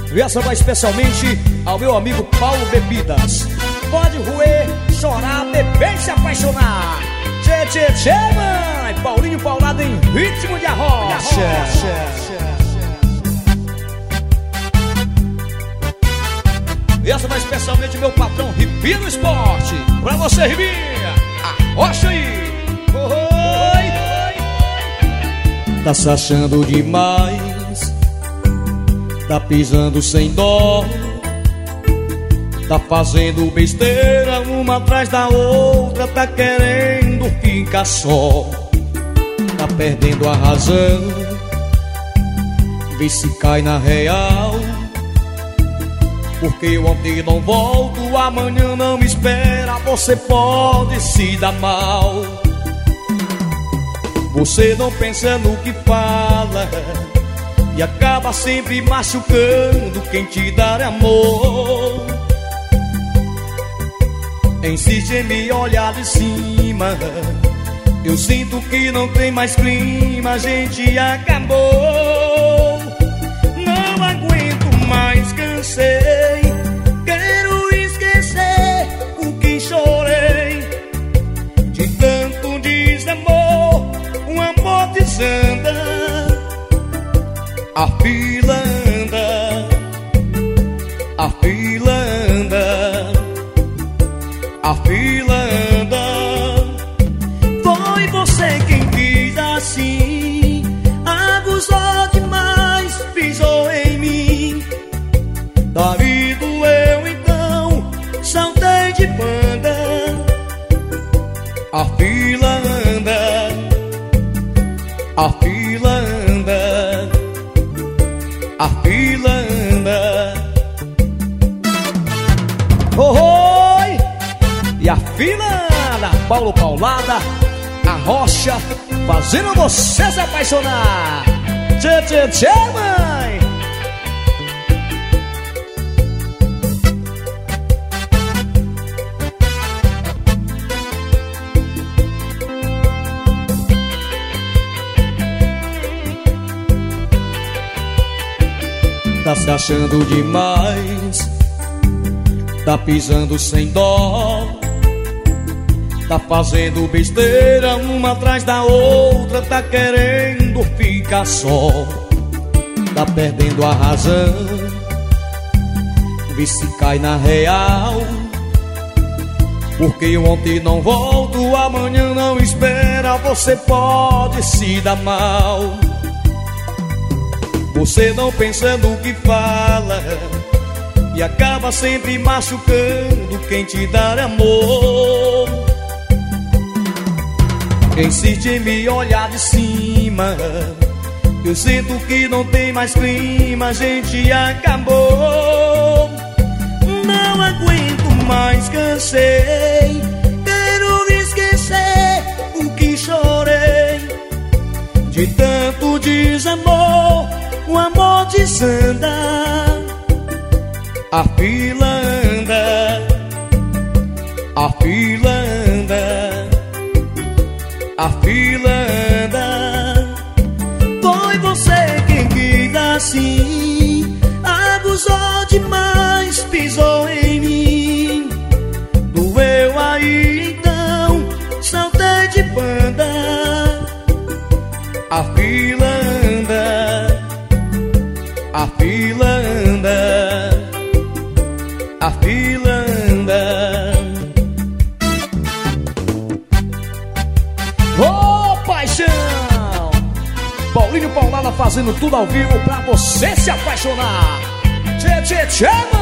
E essa vai especialmente ao meu amigo Paulo Bebidas. Pode roer, chorar, beber e se apaixonar. Tchê, tchê, tchê, mãe. Paulinho Paulado em ritmo de arrocha. E essa vai especialmente meu patrão Ribinho Esporte. Pra você, Ribinha, arrocha aí. Oi. Tá se achando demais, tá pisando sem dó, tá fazendo besteira uma atrás da outra, tá querendo ficar só, tá perdendo a razão, vê se cai na real. Porque ontem não volto, amanhã não me espera, você pode se dar mal. Você não pensa no que fala e acaba sempre machucando quem te dá amor. Insiste em me olhar de cima, eu sinto que não tem mais clima, a gente acabou. Não aguento mais, cansei, quero esquecer o que chorei. De tanto desamor, um amor desanda, a fila anda, a fila anda, a fila anda. Foi você quem quis assim, abusou demais, pisou em mim. Daí doeu então, saltei de banda, a fila anda, a fila anda, a fila anda. Oi! E a fila anda, Paulo Paulada, a rocha, fazendo você se apaixonar. Tchê, tchê, tchê, mãe. Tá se achando demais, tá pisando sem dó, tá fazendo besteira uma atrás da outra, tá querendo ficar só, tá perdendo a razão, vê se cai na real. Porque ontem não volto, amanhã não espera, você pode se dar mal. Você não pensa no que fala e acaba sempre machucando quem te dá amor. Insiste em me olhar de cima, eu sinto que não tem mais clima, a gente acabou. Não aguento mais, cansei, quero esquecer o que chorei. De tanto desamor, o amor desanda, a fila anda, a fila anda, a fila anda. Foi você quem quis assim, abusou demais, pisou em mim. Doeu aí então, saltei de banda, a fila anda, a fila anda, a fila anda. Ô, paixão! Paulinho Paulada fazendo tudo ao vivo pra você se apaixonar. Tchê, tchê, tchê, mano!